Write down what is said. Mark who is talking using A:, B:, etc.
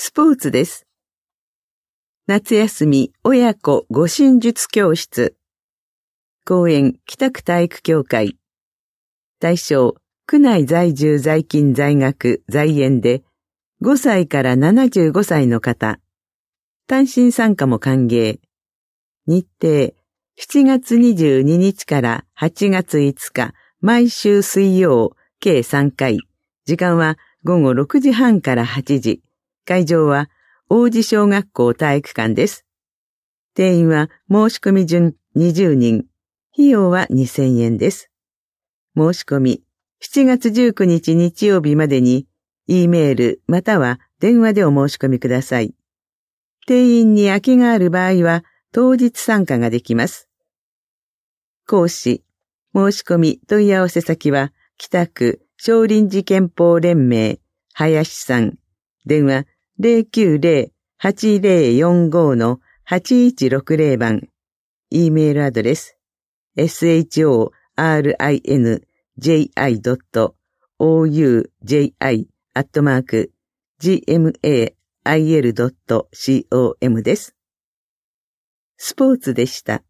A: スポーツです。夏休み親子護身術教室。公園北区体育協会。対象、区内在住在勤在学在園で5歳から75歳の方。単身参加も歓迎。日程、7月22日から8月5日、毎週水曜、計3回。時間は午後6時半から8時。会場は王子小学校体育館です。定員は申し込み順20人。費用は2000円です。申し込み、7月19日日曜日までに、Eメールまたは電話でお申し込みください。定員に空きがある場合は、当日参加ができます。講師、申し込み問い合わせ先は、北区少林寺拳法連盟、林さん。電話090-8045-8160番。E メールアドレス、shorinji.ouji@gmail.com です。スポーツでした。